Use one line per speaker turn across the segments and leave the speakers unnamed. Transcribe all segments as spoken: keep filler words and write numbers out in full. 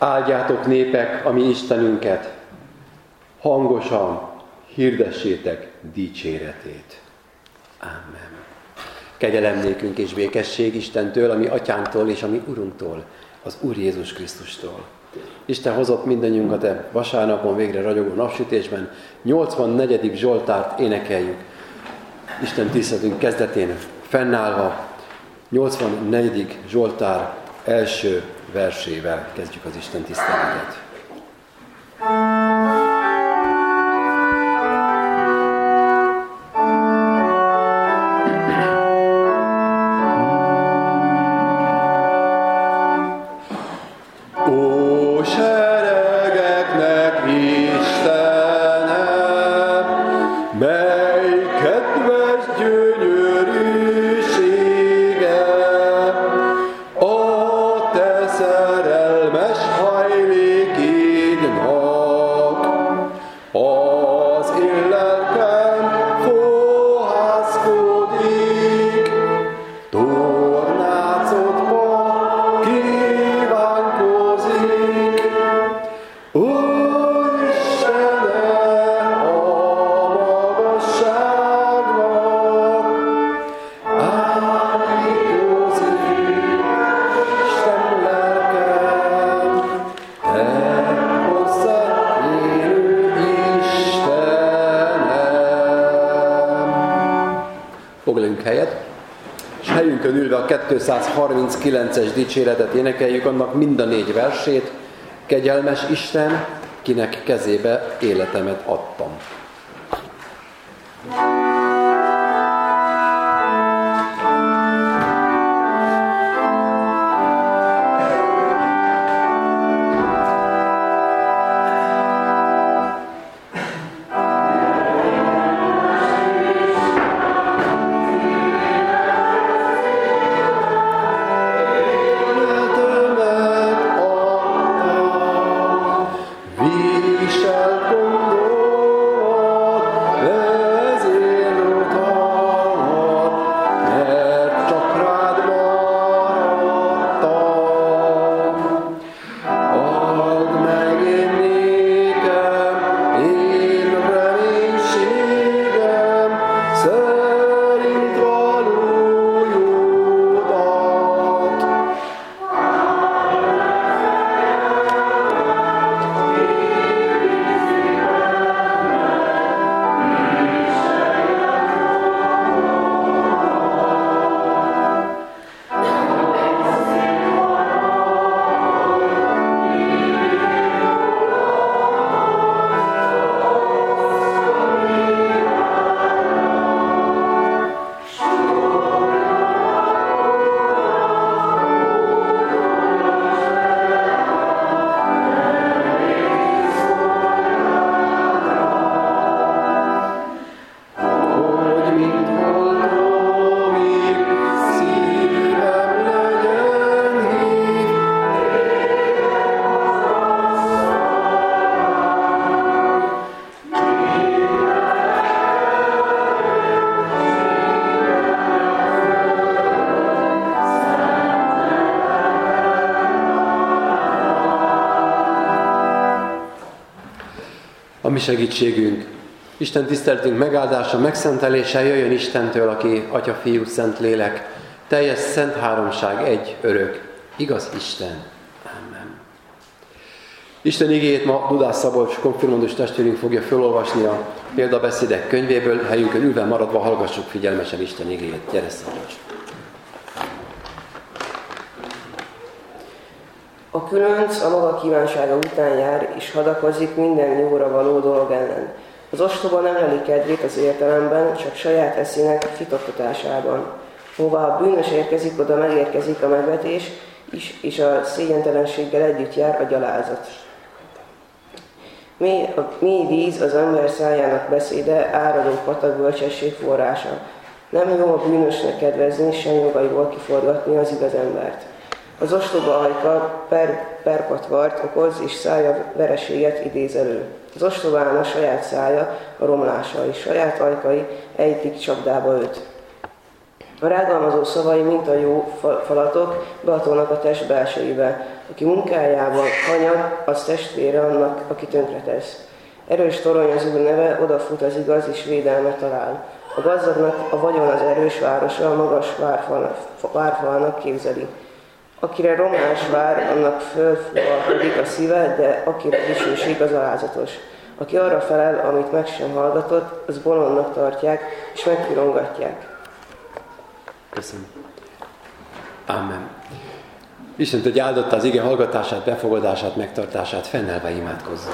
Áldjátok népek a mi Istenünket, hangosan hirdessétek dicséretét. Amen. Kegyelem nékünk és békesség Istentől, a mi atyánktól és a mi Urunktól, az Úr Jézus Krisztustól. Isten hozott mindannyiunkat e vasárnapon végre ragyogó napsütésben, nyolcvannegyedik Zsoltárt énekeljük. Isten tiszteletünk kezdetén fennállva, nyolcvannegyedik Zsoltár első versével kezdjük az Isten tiszteletet. Foglaljunk helyet, és helyünkön ülve a kétszázharminckilences dicséretet énekeljük, annak mind a négy versét. Kegyelmes Isten, kinek kezébe életemet adtam. A mi segítségünk, Isten tiszteletünk megáldása, megszentelése jöjjön Istentől, aki Atya, Fiú, Szent Lélek, teljes szent háromság, egy örök, igaz Isten. Amen. Isten igéjét ma Dudás Szabolcs konfirmandus testvérünk fogja felolvasni a példabeszédek könyvéből, helyünkön ülve maradva hallgassuk figyelmesen Isten igéjét. Gyere, Szabolcs!
A különc a maga kívánsága után jár, és hadakozik minden jóra való dolog ellen. Az ostoba nem leli kedvét az értelemben, csak saját eszének fitoktatásában. Hová a bűnös érkezik, oda megérkezik a megvetés is, és a szégyentelenséggel együtt jár a gyalázat. Mély, a mély víz az ember szájának beszéde, áradó patak bölcsesség forrása. Nem jó a bűnösnek kedvezni, sem jogaiból kiforgatni az igaz embert. Az ostoba ajka per, perpatvart okoz, és szája vereséget idéz elő. Az ostobának saját szája a romlása, és saját ajkai ejtik csapdába őt. A rágalmazó szavai, mint a jó falatok, behatolnak a test belsejébe. Aki munkájában hanyag, az testvére annak, aki tönkretesz. Erős torony az Úr neve, odafut az igaz, és védelmet talál. A gazdagnak a vagyon az erős városa, a magas várfalnak képzeli. Akire romlás vár, annak fölfúvalkodik a szíve, de akire dicsőség az alázatos. Aki arra felel, amit meg sem hallgatott, az bolondnak tartják, és megpirongatják.
Köszönöm. Amen. Isten, hogy áldotta az ige hallgatását, befogadását, megtartását, fennelve imádkozzunk.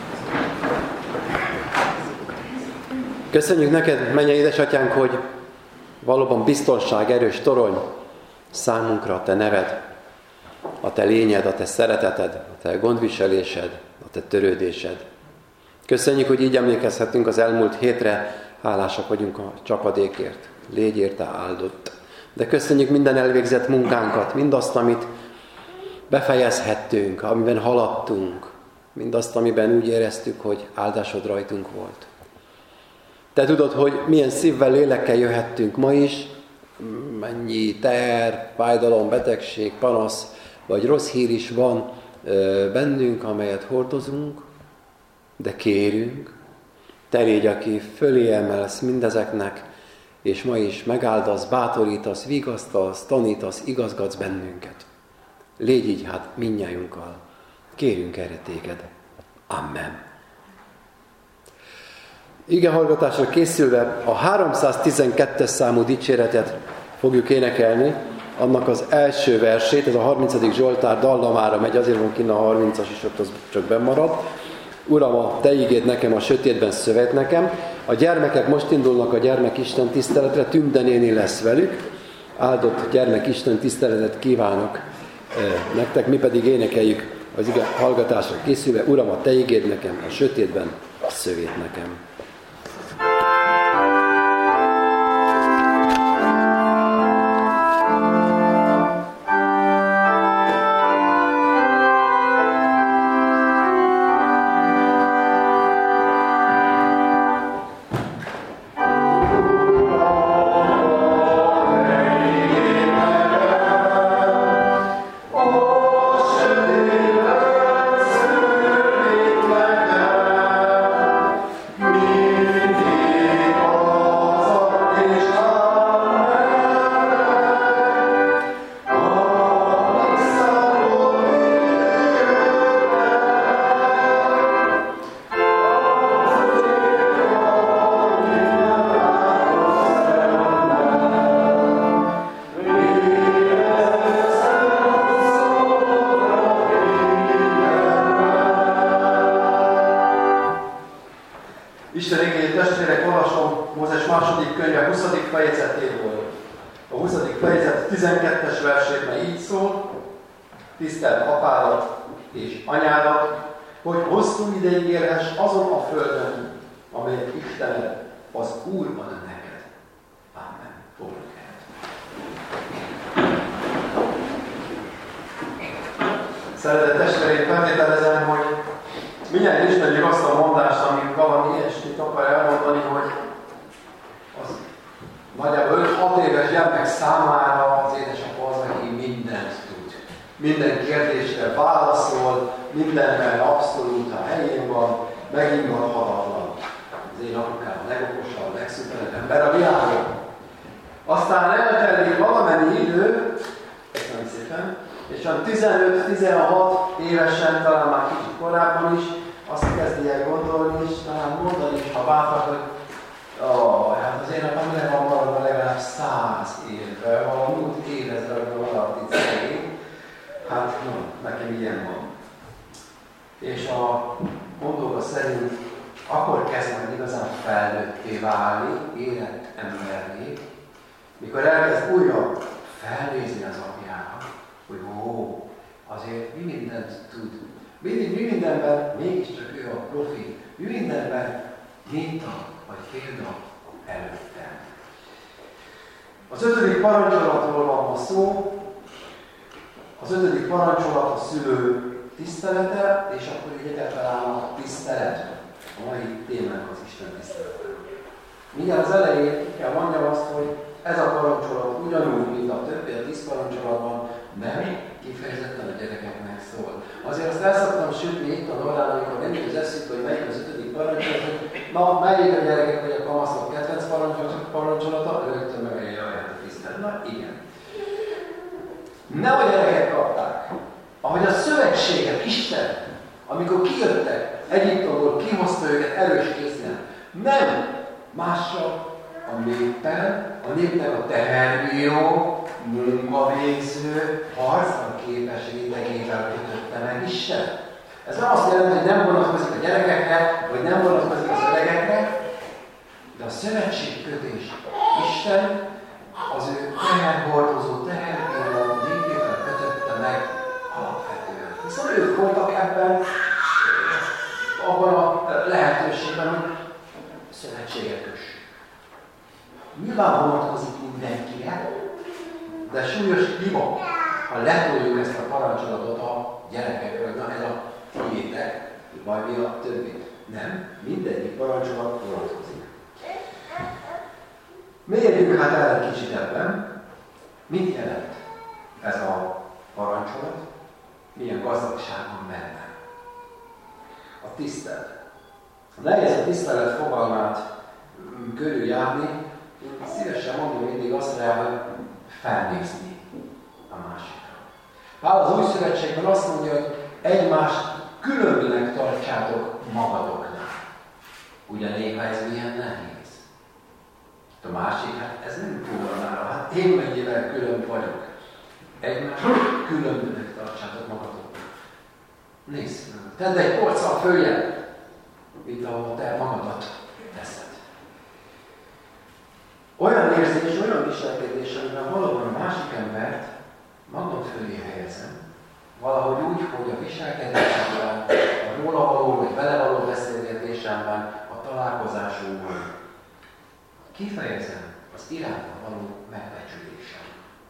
Köszönjük neked, mennyei édesatyánk, hogy valóban biztonság, erős torony számunkra a te neved, a te lényed, a te szereteted, a te gondviselésed, a te törődésed. Köszönjük, hogy így emlékezhetünk az elmúlt hétre, hálásak vagyunk a csapadékért, légy érte áldott. De köszönjük minden elvégzett munkánkat, mindazt, amit befejezhettünk, amiben haladtunk, mindazt, amiben úgy éreztük, hogy áldásod rajtunk volt. Te tudod, hogy milyen szívvel, lélekkel jöhettünk ma is, mennyi teher, fájdalom, betegség, panasz, vagy rossz hír is van bennünk, amelyet hordozunk, de kérünk, te légy, aki fölé emelsz mindezeknek, és ma is megáldasz, bátorítasz, vigasztasz, tanítasz, igazgatsz bennünket. Légy így hát mindnyájunkkal. Kérünk erre téged. Amen. Igehallgatásra készülve a háromszáztizenkettes számú dicséretet fogjuk énekelni, annak az első versét, ez a harmincadik Zsoltár dallamára megy, azért van kinn a harmincas is, ott az csak bennmarad. Uram, a te ígéd nekem, a sötétben szövet nekem. A gyermekek most indulnak a gyermekisten tiszteletre, Tünde néni lesz velük. Áldott gyermekisten tiszteletet kívánok nektek, mi pedig énekeljük az ige hallgatásra készülve. Uram, a te ígéd nekem, a sötétben szövét nekem.
Isten igéjét, testvérek, olvasom Mózes második könyve huszadik fejezetéből. A huszadik fejezet tizenkettes versében így szól: tiszteld apádat és anyádat, hogy hosszú ideig élhess azon a földön, amelyet Istened, az Úr ad neked. Amen. Fogjuk el. Szeretett testvéreim, feltételezem, hogy mindjárt ismerjük azt a mondást, ami valami ilyesmit akar elmondani, hogy az nagyjából öt-hat éves gyermek számára az édesapa az, aki mindent tud. Minden kérdésre válaszol, mindenben abszolút a helyén van, megingathatatlan. Az én apukám a legokosabb, legszuperebb ember a világon. Aztán eltelik valamennyi idő, köszönöm szépen, és csak tizenöt-tizenhat évesen, talán már kicsit korábban is, azt kezdi el gondolni, és talán mondani is, ha bátrak, hogy oh, hát az én apám le van maradva legalább száz évvel, valami múlt évezredben maradt itt szegény. Hát no, nekem ilyen van. És a mondóka szerint akkor kezd majd igazán felnőtté válni, érett emberné, mikor elkezd újra felnézni az apjára, hogy ó, azért mi mindent tud. Mindig, mi mindenben mégiscsak ő a profi, mi mindenben minta vagy példa előttem. Az ötödik parancsolatról van ma szó. Az ötödik parancsolat a szülő tisztelete, és akkor így egyáltalán a tisztelet. A mai témánk az Isten tisztelete. Mindjárt az elején kell mondjam azt, hogy ez a parancsolat ugyanúgy, mint a többi a tíz parancsolatban, nem kifejezetten a gyerekeknek szól. Azért azt el szoktam sütni itt a Norrán, amikor nem is az eszük, hogy melyik az ötödik parancsolat, hogy na, melyik a gyerekek vagy a kamaszok kedvenc parancsolata, rögtön megállja a tisztelt. Na igen. Nem a gyerekek kapták, ahogy a szövetséget, Isten, amikor kijöttek Egyiptomból, kihozta őket erős kézzel. Nem mással, a néppel, a népnek a teherbíró, munkavégző, harcra képes rétegével kötötte meg Isten. Ez nem azt jelenti, hogy nem vonatkozik a gyerekekre, vagy nem vonatkozik az öregekre, de a szövetségkötés Isten az ő teherhordozó, teherbíró népével kötötte meg alapvetően. Hiszen ők voltak ebben, abban a lehetőségben, hogy szövetséget kössünk. Nyilván vonatkozik mindenkire, de súlyos hiba, ha letoljuk ezt a parancsolatot a gyerekekre, hogy na ez a tiétek, vagy mi a többi. Nem, mindegyik parancsolat vonatkozik. Mérjük hát el egy kicsit ebben, mit jelent ez a parancsolat, milyen gazdagság van benne. A tisztelet. Nehéz a tisztelet fogalmát körüljárni, én szívesen mondom mindig azt rá, hogy felnézni a másikra. Pál az Új Szövetségben azt mondja, hogy egymást különbnek tartsátok magatoknál. Ugye néha ez milyen nehéz. A másik, hát ez nem túlnára, hát én mennyivel különb vagyok. Egymást különbnek tartsátok magatoknál. Nézd, tedd egy polccal följebb, mint ahol te magadat teszed. Olyan érzés, olyan viselkedés, amiben valóban a másik embert magam fölé helyezem, valahogy úgy, hogy a viselkedésemben, a róla való vagy vele való beszélgetésemben, a találkozásunkban kifejezem az iránta való megbecsülésem.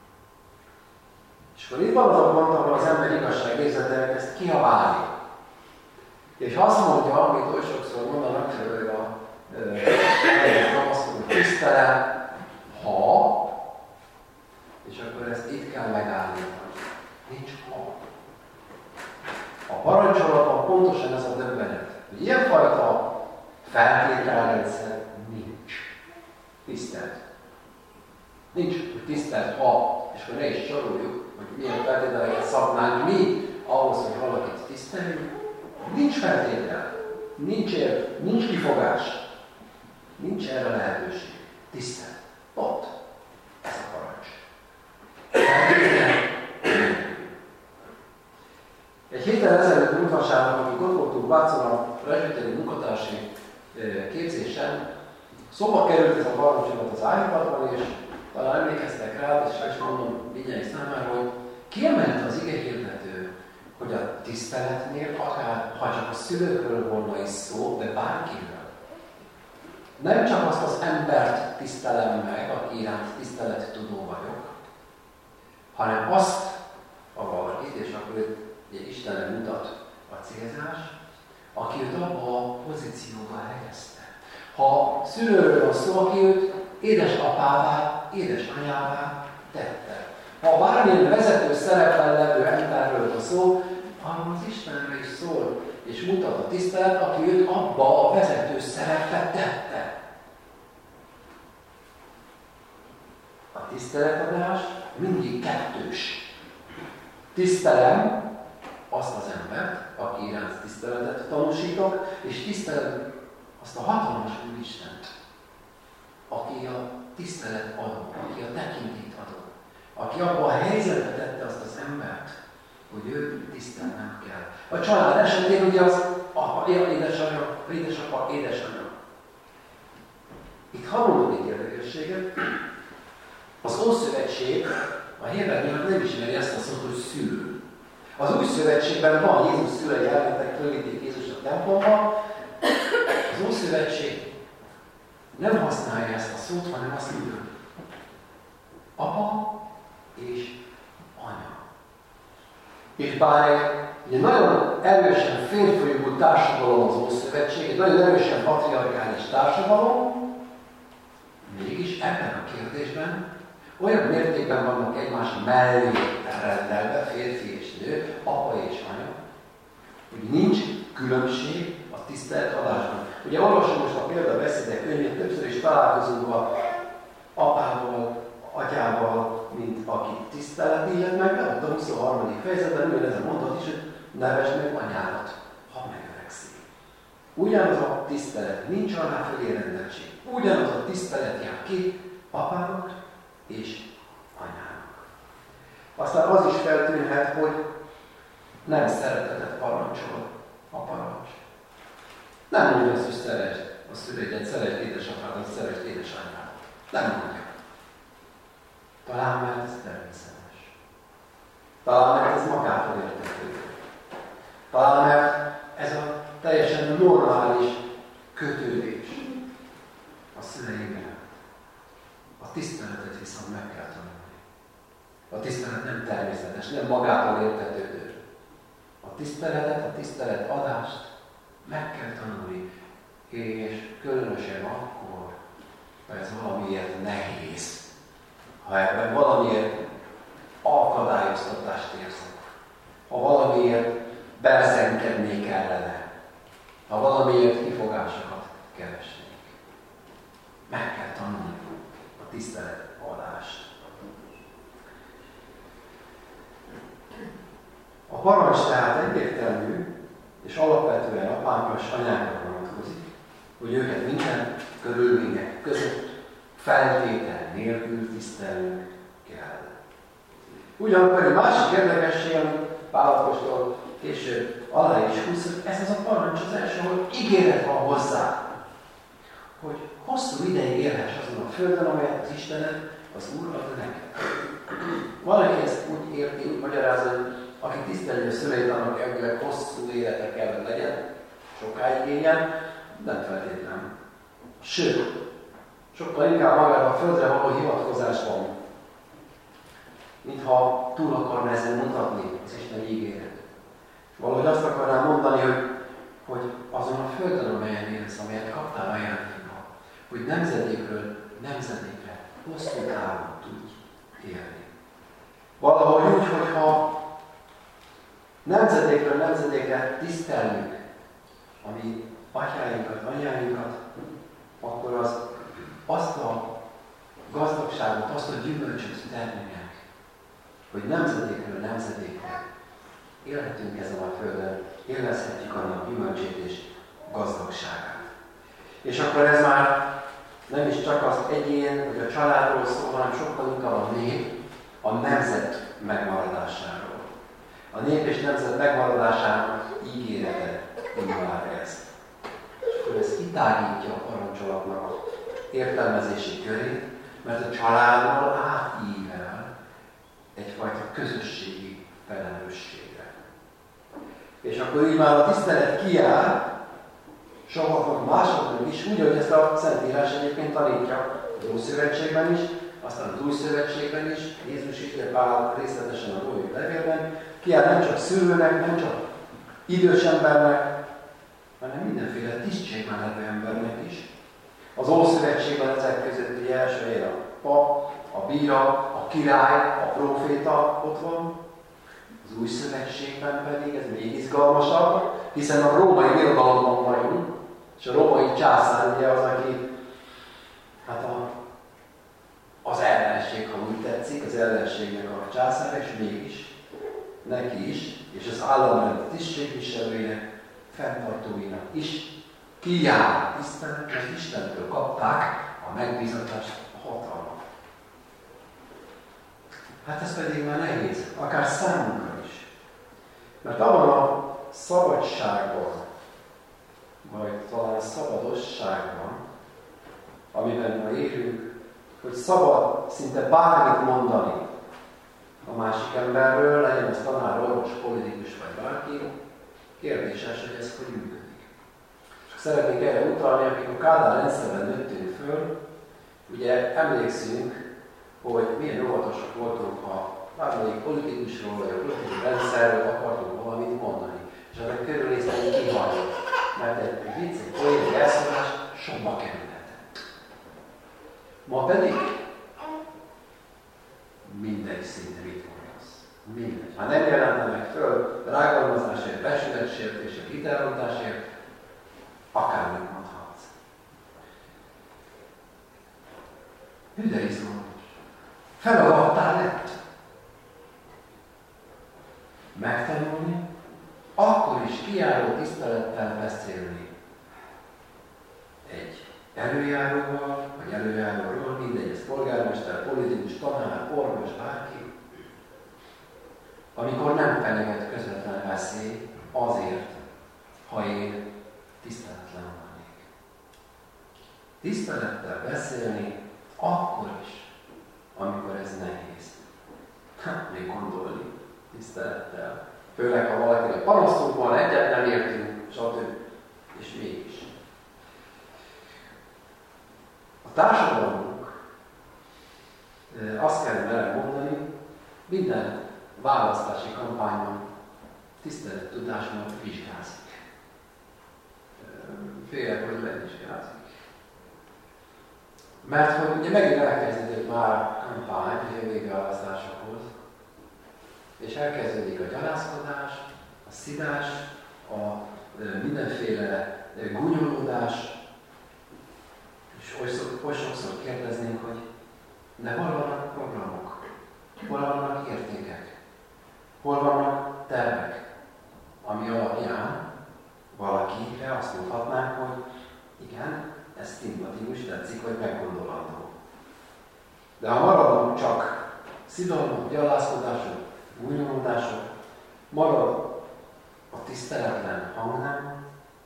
És akkor itt van az a pont, ahol az ember igazságérzete elkezd kiabálni. És azt mondja, amit oly sokszor mondanak, hogy a helyet azt mondja, hogy tisztelem, ha, és akkor ezt itt kell megállni. Nincs ha. A parancsolatban pontosan ez a döbbenet, hogy ilyenfajta feltételrendszer nincs. Tisztelt. Nincs, hogy tisztelt ha, és akkor ne is soroljuk, hogy milyen feltételeket szabnánk mi ahhoz, hogy valakit tiszteljünk. Nincs feltétel, nincs ér, nincs kifogás, nincs erre lehetőség. Tisztelt. Ott. Ez a parancs. Egy héttel ezelőtt múlt vasárnap, akik ott voltunk Vácon a presbiteri munkatársi képzésen, szóba került ez a parancsolat az ágypadban, és talán emlékeztek rá, és fel is mondom mindjárt számára, hogy kiemelte az igehirdető, hogy a tiszteletnél, akár ha csak a szülőkről volna is szó, de bárkiről, nem csak azt az embert tisztelem meg, aki iránt tisztelettudó vagyok, hanem azt a valakit, és akkor ugye Istenre mutat a célzás, aki őt abba a pozícióba helyezte. Ha szülőről van szó, aki őt édesapává, édesanyává tette. Ha bármilyen vezető szerepben levő emberről van szó, arról az Istenre is szól, és mutat a tisztelet, aki őt abba a vezető szerepbe tette. A tiszteletadás mindig kettős. Tisztelem azt az embert, aki iránt tiszteletet tanúsítok, és tisztelem azt a hatalmas Úristent, aki a tisztelet adó, aki a tekintét adó, aki abban a helyzetbe tette azt az embert, hogy ő tisztelnem kell. A család esetén ugye az apa, édesanyja, édesapa, édesanyja. Itt hallunk egy érdekességet. Az Ószövetség, a héber nyelv nem ismeri ezt a szót, hogy szülő. Az Új Szövetségben van Jézus szülei elmentek, fölvitték Jézus a templomba. Az Ószövetség nem használja ezt a szót, hanem azt mondja, apa és anya. És bár egy nagyon erősen férfiú társadalom az Ószövetség, egy nagyon erősen patriarkális társadalom,
Mégis ebben a kérdésben olyan mértékben vannak egymás mellé rendelve férfi és nő, apa és anya, hogy nincs különbség a tiszteletadásban. Ugye olvasom most a példabeszédek könyvét, többször is találkozunk a apával, atyával, mint aki tisztelet illet meg, de ott a huszonharmadik fejezetben ugyanez a mondat is, hogy nevesd meg anyádat, ha megöregszik. Ugyanaz a tisztelet, nincs alá fölé rendeltség. Ugyanaz a tisztelet jár ki apának és anyának. Aztán az is feltűnhet, hogy nem szeretetet parancsol a parancs. Nem mondja azt, hogy szeresd a szüleidet, szeresd édesapádat, szeresd édesanyádat. Nem mondja. Talán mert ez természetes. Talán mert ez magától értetődő. Talán mert ez a teljesen normális kötődés a szüleinkben. A tiszteletet viszont meg kell tanulni. A tisztelet nem természetes, nem magától értetődő. A tiszteletet, a tisztelet adást meg kell tanulni, és különösen akkor, ha ez valamiért nehéz. Ha ebben valamiért akadályoztatást érzek, ha valamiért berszenkednék ellene, ha valamiért kifogásokat keresnék. Meg kell tanulni a tisztelet adást. A parancs tehát egyértelmű, és alapvetően apánkra és anyánkra vonatkozik, hogy őket minden körülmények között feltétel nélkül tisztelnünk kell. Ugyanakkor egy másik érdekesség, amit Pál apostol később alá is húz, hogy ez az a parancs az első, hogy ígéret van hozzá, hogy hosszú ideig élhess azon a földön, amelyet az Istenet, az Úr ad neked. Valaki ezt úgy érti, úgy magyarázza, hogy aki tiszteli a szüleit, annak elvileg hosszú élete kell, hogy legyen, sokáig éljen, nem feltétlenül. Sőt, sokkal inkább magára a földre való hivatkozásban, mintha túl akarna ezen mutatni az Isten ígéret. Valahogy azt akarnám mondani, hogy, hogy azon a földön, amelyen élsz, amelyet kaptál ajándékba, hogy nemzedékről nemzedékre hosszú távon tudj élni. Valahogy úgy, hogyha nemzedékről nemzedékre tiszteljük a mi atyáinkat, anyáinkat, akkor az azt a gazdagságot, azt a gyümölcsöt termelnek, hogy nemzedékről nemzedékre élhetünk ezen a földön, élvezhetjük annak gyümölcsét és gazdagságát. És akkor ez már nem is csak az egyén, vagy a családról szól, hanem sokkal inkább a nép, a nemzet megmaradásáról. A nép és nemzet megmaradásának ígérete már ez. És akkor ez kitágítja a parancsolatnak a értelmezési körét, mert a családról átível egyfajta közösségi felelősségre. És akkor így már a tisztelet kijár sokaknak másoknak is, úgy, hogy ezt a Szentírás egyébként tanítja az Ószövetségben is, aztán az Új Szövetségben is, Jézus írja Pál részletesen a római levélben, kijár nem csak szülőnek, nem csak idős embernek, hanem mindenféle tisztségben levő embernek is. Az Ószövetségben ezek között ugye első helyen a pap, a bíra, a király, a próféta ott van. Az Új Szövetségben pedig ez még izgalmasabb, hiszen a római birodalomban vagyunk, és a római császár ugye az, aki hát a, az ellenség, ha úgy tetszik, az ellenségnek a császára, és mégis neki is, és az államrend tisztségviselőinek, fenntartóinak is kijár tisztelet, mert Istentől kapták a megbízatást, a hatalmat. Hát ez pedig már nehéz, akár számunkra is. Mert abban a szabadságban, vagy talán szabadosságban, amiben ma élünk, hogy szabad szinte bármit mondani a másik emberről, legyen ez tanár, orvos, politikus vagy bárki, kérdéses, hogy ez hogy működik. Csak szeretnék erre utalni, akik a Kádár rendszerben nőttünk föl, ugye emlékszünk, hogy milyen óvatosak voltunk, ha bármelyik politikusról vagy a politikai rendszerről akartunk valamit mondani. És annak körülnézni kihagyott, mert egy vicc, egy poén, egy elszólás sokba kerülhet.
Ma pedig mindegy szinte mit mondasz. Mindegy. Ha nem jelentenek föl rágalmazásért, becsületsértésért, hitelrontásért, akármit mondhatsz. Hüde izgalmas. Feladattá lett. Megtanulni, akkor is kiálló tisztelettel beszélni egy előjáróval, vagy előjáróról, mindegy, ez polgármester, politikus, tanár, orvos, bárki, amikor nem fenyeget közvetlen veszély azért, ha én tiszteletlen lennék. Tisztelettel beszélni akkor is, amikor ez nehéz. Hát, még gondolni tisztelettel. Főleg, ha valakinek panaszunk van, egyet nem értünk, stb. És mégis. A társadalmunk, azt kell vele mondani, minden választási kampányban tisztelettudásban vizsgázik. Félek, hogy levizsgázik. Mert hogy ugye megint elkezdődik már a kampány a végválasztásokhoz, és elkezdődik a gyalázkodás, a szidás, a mindenféle gúnyolódás, és oly sokszor kérdeznénk, hogy de hol vannak programok, hol vannak értékek, hol vannak tervek, ami alapján valakire azt mondhatnánk, hogy igen, ez szimpatikus, tetszik, vagy meggondolandó. De ha maradnak csak szidalmak, gyalázkodások, gúnyolódások, marad a tiszteletlen hangnem,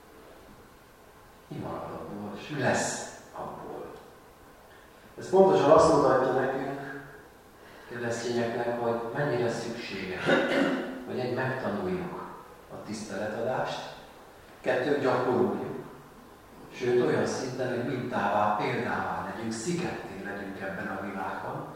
mi marad abból, és mi lesz abból. Ez pontosan azt mutatja nekünk, keresztényeknek, hogy mennyire szükséges, hogy egy megtanuljuk a tiszteletadást, kettőt gyakoroljuk, sőt olyan szinten, hogy mintává, példává legyünk, szigetté legyünk ebben a világban,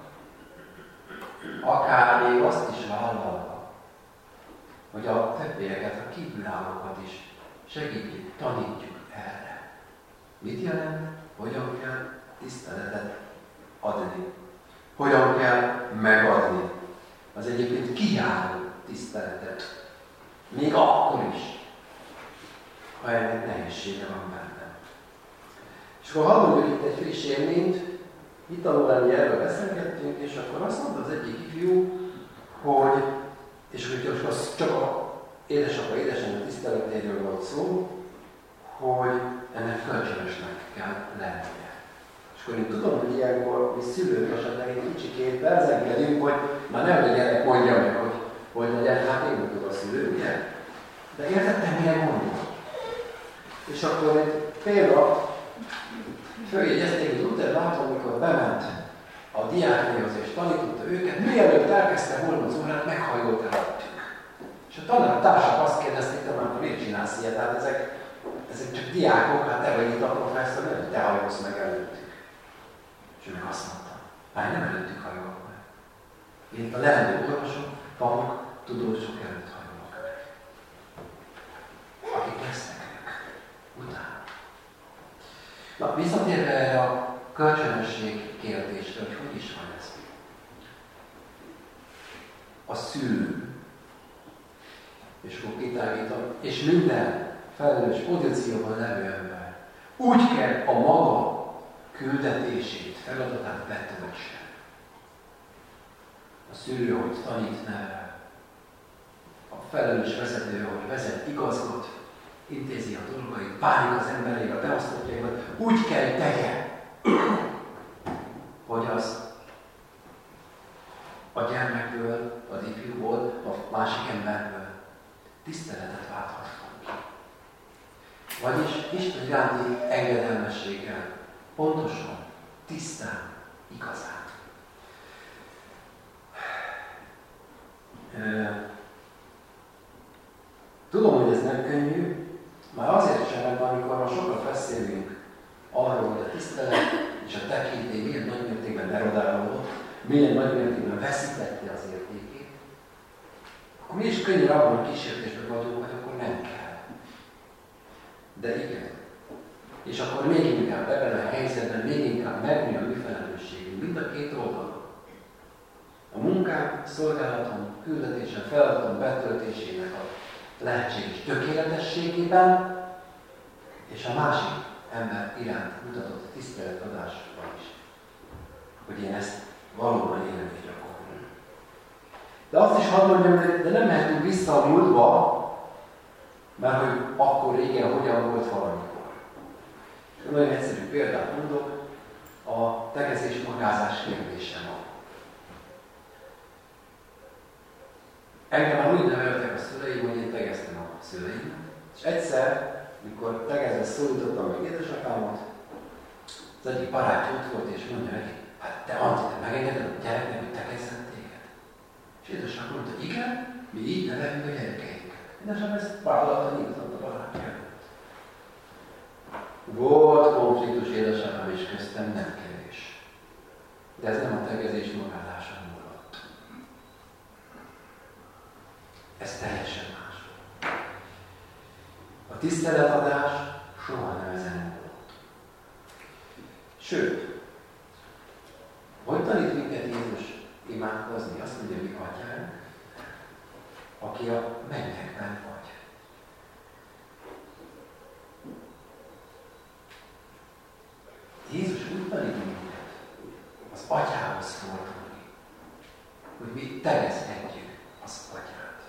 akár még azt is vállalva, hogy a többieket, a kívülállókat is segítjük, tanítjuk erre. Mit jelent? Hogyan kell tiszteletet adni? Hogyan kell megadni az egyébként kiálló tiszteletet? Még akkor is, ha ennek nehézsége van bennem. És akkor hadd mondjuk itt egy friss élményt, itt tanulni erről beszélgettünk, és akkor azt mondta az egyik ifjú, hogy, és hogy az csak a édesapa, édesanyja tiszteletéről volt szó, hogy ennek kölcsönösnek kell lennie. És akkor én tudom, hogy ilyenkor mi szülők esetleg egy kicsikét berzengedünk, hogy már nem a gyerek mondja meg, hogy hogy legyen, hát én vagyok a szülő, ugye? De értettem, mire mondom. És akkor egy példa, följegyezték, hogy Luther látom, amikor bement a diáknéhoz és tanította őket, mielőtt elkezdte volna az órát, meghajolt előttük. És a tanár társak azt kérdezték, te már miért csinálsz ilyet? Hát ezek, ezek csak diákok, hát te vagy itt a professzor, nem, hogy te hajolsz meg előttük. És ő meg azt mondta, hát nem előttük hajolok meg. Én a leendő orvosok, papok, tudósok előtt hajolok meg. Akik lesznek ők utána. Na, visszatérve erre a kölcsönösség kérdésre, hogy hogy is van ez? A szülő, és akkor kitágítom, és minden felelős pozícióban levő ember úgy kell a maga küldetését, feladatát betöltse. A szülő, hogy tanít, nevel. A felelős vezető, hogy vezet, igazgat, intézi a dolgait, bánik az embereivel, a beosztottjaival, úgy kell tegye, hogy az a gyermekből, az ifjúból, a másik emberből tiszteletet válthasson ki. Vagyis Isten iránti engedelmességgel, pontosan, tisztán, igazán. Tudom, hogy ez nem könnyű, már azért sem, mert amikor ma sokat beszélünk arról, hogy a tisztelet és a tekintély milyen nagy mértékben erodálódott, milyen nagy mértékben veszítette az értékét, akkor mi is könnyű abban a kísértésben vagyunk, hogy akkor nem kell. De igen. És akkor még inkább ebben a helyzetben még inkább megnő a mi felelősségünk.
mindig, mind a két oldalon. A munkám, szolgálatom, küldetésem, feladatom betöltésének a lehetséges tökéletességében, és a másik ember iránt mutatott tiszteletadásban is. Hogy én ezt valóban élem és gyakorlom. De azt is hadd mondjam, de nem mehetünk vissza a múltba, mert hogy akkor régen hogyan volt valamikor. És nagyon egyszerű példát mondok, a tegezés magázás kérdése ma. Engem már úgy neveltek a szüleim, hogy én tegeztem a szüleim. És egyszer, mikor tegezve szólítottam meg édesapámat, az egyik barátja ott volt, és mondja neki, hát te Antti, te megengeded a gyereknek, hogy tegezzen téged? És édesapám mondta, igen, mi így neveljük a gyerekeinket. Édesapám ezt vállalta nyíltan a barátja előtt. Volt konfliktus édesapám és köztem, nem kevés. De ez nem a tegezés magázáson múlott. Ez teljesen más. A tiszteletadás soha nem ezen múlott. Sőt, hogy tanít minket Jézus imádkozni? Azt mondja, mi Atyánk, aki a mennyekben vagy. Jézus úgy tanít minket az Atyához fordulni, hogy mi tegezhetjük az Atyát.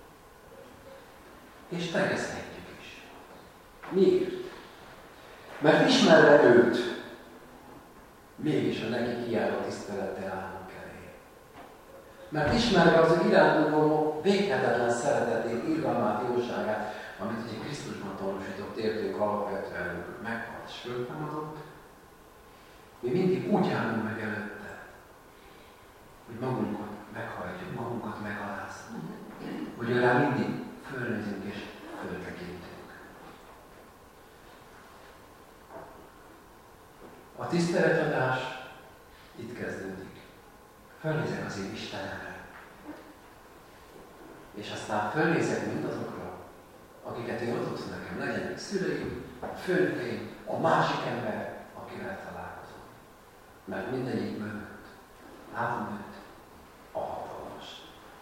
És tegezhetjük is. Miért? Mert ismerve őt, mégis a neki kiálló tisztelettel állunk elé. Mert ismerve az ő irántunk való véghetetlen szeretetét, irgalmát, jóságát, amit ugye Krisztusban tanúsított értők alapvetően meghalt és föltámadott, mi mindig úgy állunk meg előtte, hogy magunkat meghajtjuk, magunkat megalázzuk, hogy ő rá mindig fölnézünk és föltekintünk. A tiszteletadás itt kezdődik. Fölnézek az én Istenemre. És aztán fölnézek mindazokra, akiket ő adott nekem, legyenek szüleim, főnökeim, a másik ember, akivel találkozom. Mert mindegyik mögött látom őt, a hatalmas.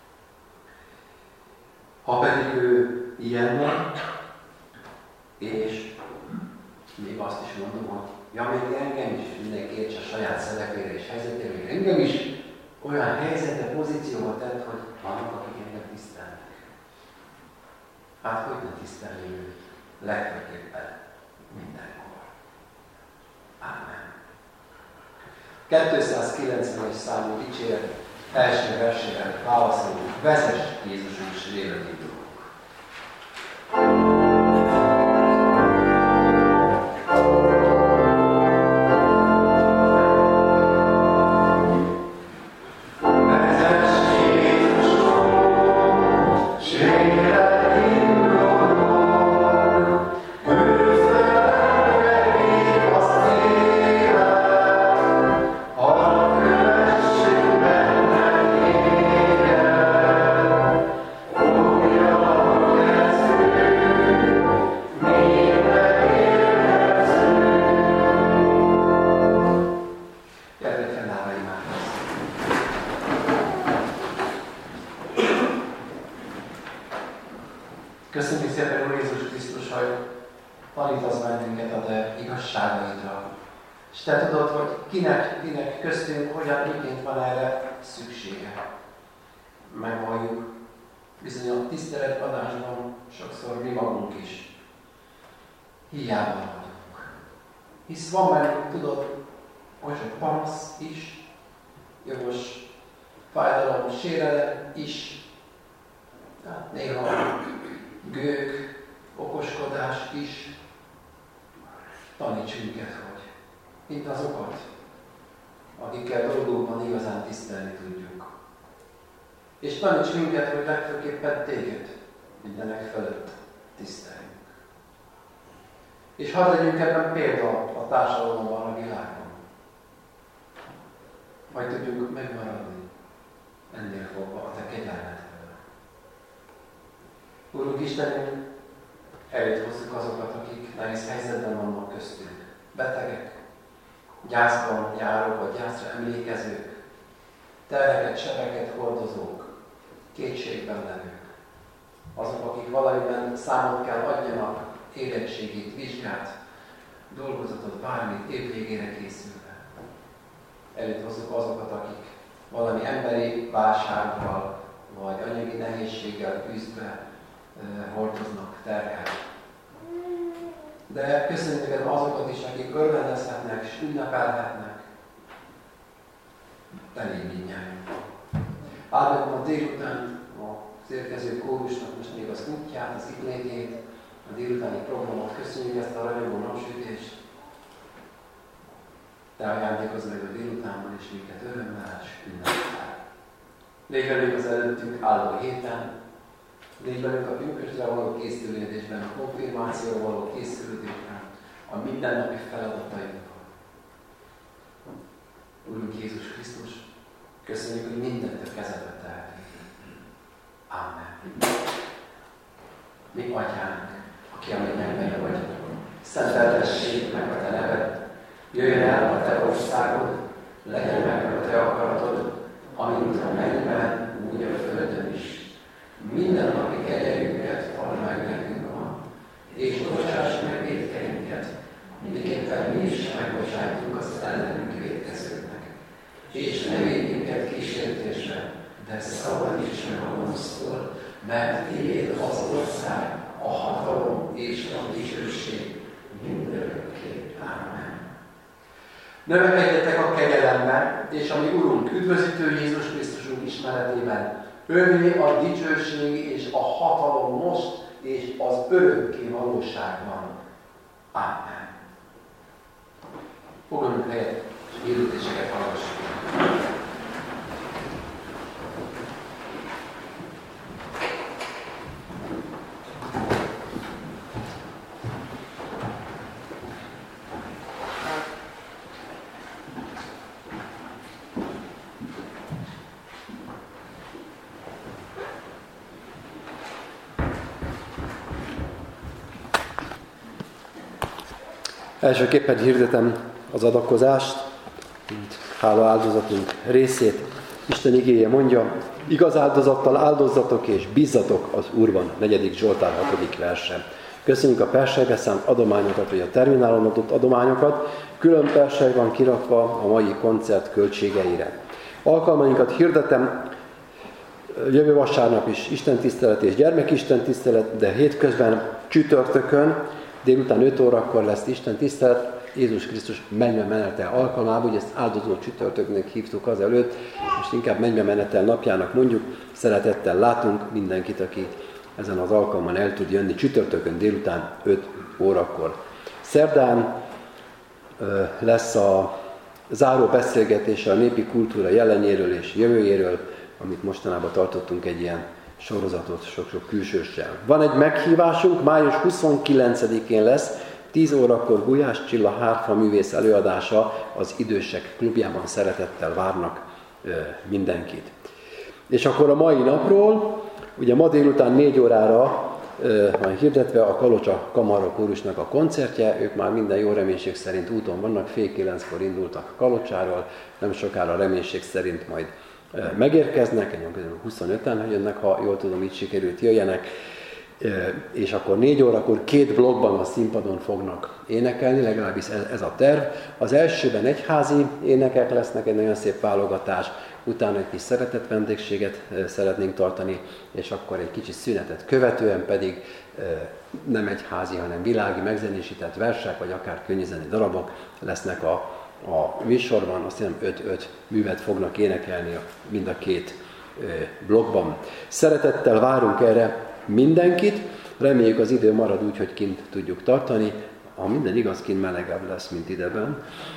Ha pedig ő ilyen van, és még azt is mondom, hogy ja, még engem is, mindenki értse a saját szerepére és helyzetére, még engem is olyan helyzetre, pozícióba tett, hogy vannak, akik engem tisztelnek. Hát hogy ne tisztelni őt? Legfőképpen mindenkor. Amen. kétszázkilencvenes számú dicséret első versére válaszolunk. Vezess Jézus is életéből. Köszönjük szépen, Úr Jézus Krisztus, hogy tanítasz bennünket a te igazságaidra. És te tudod, hogy kinek, kinek köztünk, hogyan, miként van erre szüksége. Megvalljuk, bizony a tiszteletadásban sokszor mi magunk is hiába vagyunk. Hisz van bennünk, tudod, hogy sok panasz is, jogos fájdalom, sérelem is, tehát néha gők, okoskodás is. Taníts minket, hogy mint azokat, akikkel dolgokban igazán tisztelni tudjuk. És taníts minket, hogy legfőképpen téged mindenek fölött tiszteljünk. És hadd legyünk ebben példa a társadalomban, a világban. Majd tudjunk megmaradni ennél fogva a te kegyelmedből. Úrunk Istenünk, eljött hozzuk azokat, akik nehéz helyzetben vannak köztünk. Betegek, gyászban járók, vagy gyászra emlékezők, terheket, sebeket hordozók, kétségben levők, azok, akik valamiben számot kell adjanak, érettségét, vizsgát, dolgozatot, bármit év végére készülve. Előtt hozzuk azokat, akik valami emberi válsággal, vagy anyagi nehézséggel küzdve e, hordoznak terhet. De köszönjük azokat is, akik örvendezhetnek és ünnepelhetnek. Elég mindjárt. Áldom a délután az érkező kórusnak most még az útját, az iglétét, a délutáni programot. Köszönjük ezt a ragyogó napsütést. Te ajándékozz meg a délutánban, és minket örömmel és ünnepel. Légy velünk az előttünk álló héten, légy velünk a pünkösdre való készülődésben, a konfirmációra való készülődésben, a mindennapi feladatainkon. Úrunk Jézus Krisztus, köszönjük, hogy mindent a kezedbe tehetünk. Amen. Mi Atyánk, aki a mennyekben vagy, szenteltessék meg a te neved, jöjjön el a te országod, legyen meg a te akaratod, amint a mennyben, úgy a földön is. Minden napi kegyelmünket add meg nekünk ma, és bocsáss meg vétkeinket, miképpen mi is megbocsájtunk az ellenünk vétkezőknek. És ne védj minket kísértésre, de szabadíts meg a gonosztól, mert tiéd az ország, a hatalom és a dicsőség mindörökké. Amen. Növekedjetek a kegyelemben, és a mi Urunk, üdvözítő Jézus Krisztusunk ismeretében, ővé a dicsőség és a hatalom most és az örökké valóságban. Amen. Foglaljuk helyet, és hirdetéseket hallgassuk. Elsőképpen hirdetem az adakozást, mint hála áldozatunk részét. Isten igéje mondja, igaz áldozattal áldozzatok és bízzatok az Úrban. negyedik Zsoltár hatodik verse. Köszönjük a persejbe szánt adományokat, vagy a terminálon adott adományokat. Külön persej van kirakva a mai koncert költségeire. Alkalmainkat hirdetem, jövő vasárnap is istentisztelet és gyermekistentisztelet, de hétközben csütörtökön, délután öt órakor lesz Isten tisztelet, Jézus Krisztus mennybe menetel alkalmában, ugye ezt áldozó csütörtöknek hívtuk azelőtt, most inkább mennybe menetel napjának mondjuk, szeretettel látunk mindenkit, aki ezen az alkalman el tud jönni, csütörtökön délután öt órakor. Szerdán ö, lesz a záró beszélgetése a népi kultúra jelenjéről és jövőjéről, amit mostanában tartottunk egy ilyen sorozatot sok-sok külsőssel. Van egy meghívásunk, május huszonkilencedikén lesz, tíz órakor Gulyás Csilla hárfa művész előadása az Idősek klubjában, szeretettel várnak ö, mindenkit. És akkor a mai napról, ugye ma délután négy órára ö, van hirdetve a Kalocsa Kamara Kórusnak a koncertje, ők már minden jó reménység szerint úton vannak, fél kilenckor indultak Kalocsáról, nem sokára reménység szerint majd megérkeznek, egy olyan huszonöten jönnek, ha jól tudom, így sikerült jöjjenek, és akkor négy órakor két blokkban a színpadon fognak énekelni, legalábbis ez a terv. Az elsőben egyházi énekek lesznek, egy nagyon szép válogatás, utána egy kis szeretett vendégséget szeretnénk tartani, és akkor egy kicsi szünetet követően pedig nem egyházi, hanem világi megzenésített versek, vagy akár könnyűzeni darabok lesznek a A műsorban, azt hiszem öt-öt művet fognak énekelni mind a két blokkban. Szeretettel várunk erre mindenkit, reméljük az idő marad úgy, hogy kint tudjuk tartani. Ha minden igaz, kint melegebb lesz, mint ideben.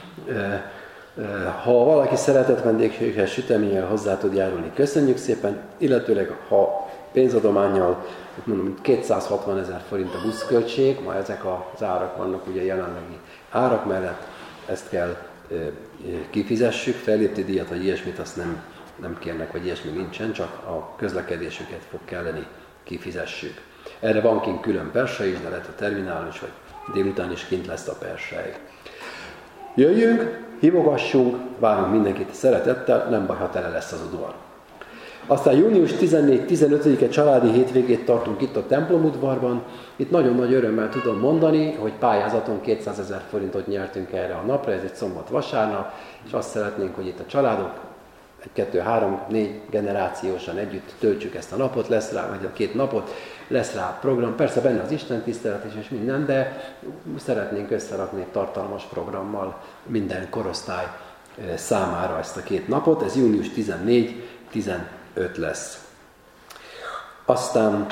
Ha valaki szeretett vendégséghez süteménnyel hozzá tud járulni, köszönjük szépen, illetőleg ha pénzadománnyal, mondom, kétszázhatvanezer forint a buszköltség, ma ezek az árak vannak ugye jelenlegi árak mellett, ezt kell kifizessük, fellépti díjat, vagy ilyesmit, azt nem, nem kérnek, vagy ilyesmi nincsen, csak a közlekedésüket fog kelleni kifizessük. Erre van kint külön persej is, de lehet a terminálon is, vagy délután is kint lesz a persej. Jöjjünk, hívogassunk, várunk mindenkit szeretettel, nem baj, ha tele lesz az udvar. Aztán június tizennégy-tizenötödike családi hétvégét tartunk itt a templomudvarban. Itt nagyon nagy örömmel tudom mondani, hogy pályázaton kétszázezer forintot nyertünk erre a napra, ez egy szombat-vasárnap, és azt szeretnénk, hogy itt a családok egy, kettő, három, négy generációsan együtt töltsük ezt a napot, lesz rá, vagy a két napot, lesz rá program, persze benne az Isten tisztelet is és minden, de szeretnénk összerakni egy tartalmas programmal minden korosztály számára ezt a két napot, ez június tizennégy-tizenöt lesz. Aztán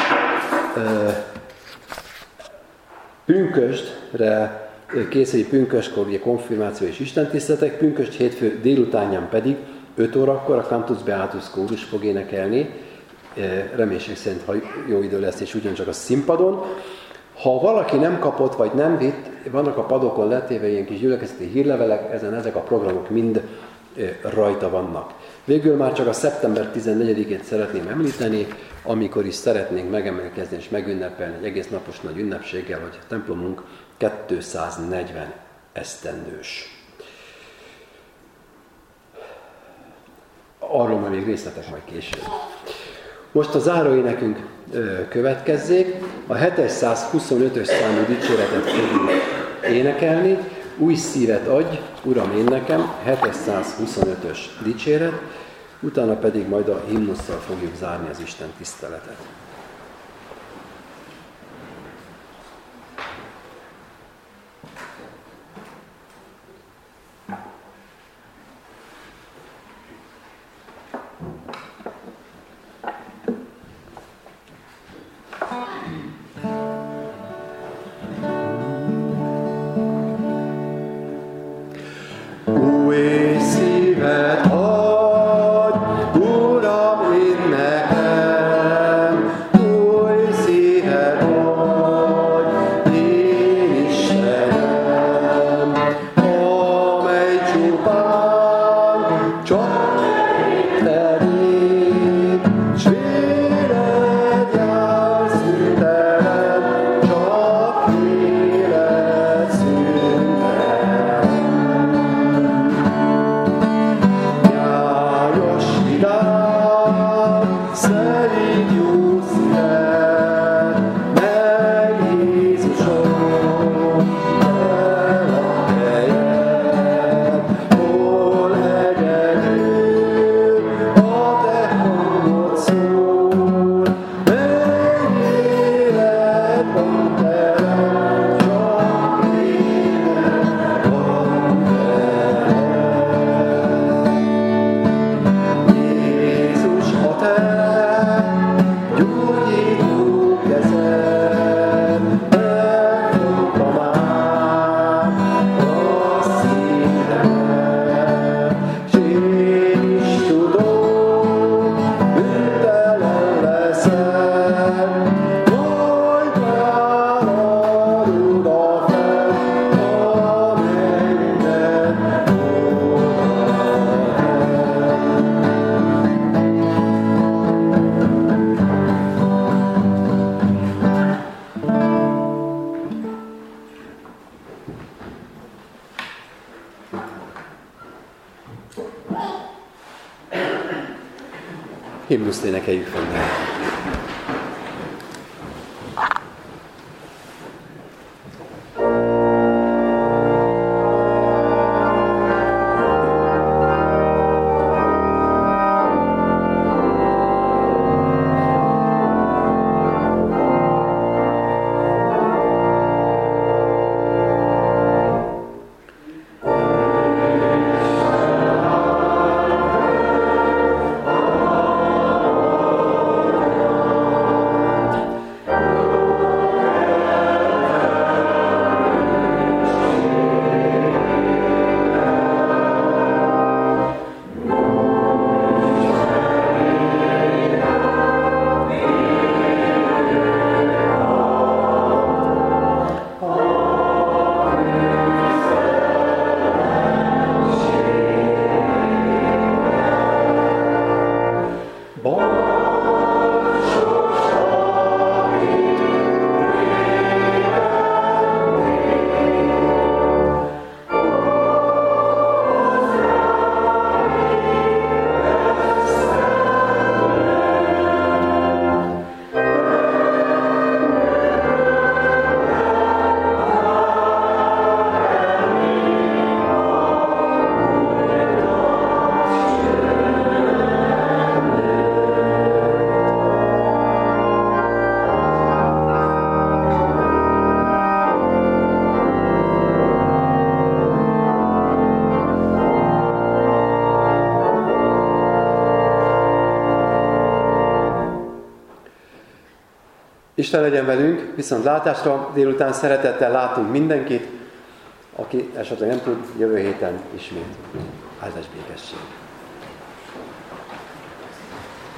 pünkösdre készüli pünköstkor, ugye konfirmáció és istentiszteletek, pünkösd hétfő délutánján pedig öt órakor a Cantus Beatus kórus fog énekelni, reménység szerint, ha jó idő lesz, és ugyancsak a színpadon. Ha valaki nem kapott, vagy nem vitt, vannak a padokon letéve ilyen kis gyülekezeti hírlevelek, ezen ezek a programok mind rajta vannak. Végül már csak a szeptember tizennegyedikét szeretném említeni, amikor is szeretnénk megemelkezni és megünnepelni egy egész napos nagy ünnepséggel, hogy a templomunk kétszáznegyven esztendős. Arról majd még részletek majd később. Most a záróénekünk következzék. A hétszázhuszonötös számú dicséretet fogjuk énekelni. Új szívet adj, Uram, én nekem, hétszázhuszonötös dicséret, utána pedig majd a himnusszal fogjuk zárni az Isten tiszteletet. Himnuszt énekeljük fel.
Oh
Isten legyen velünk, viszont látásra délután szeretettel látunk mindenkit, aki esetleg nem tud, jövő héten ismét. Áldás békesség!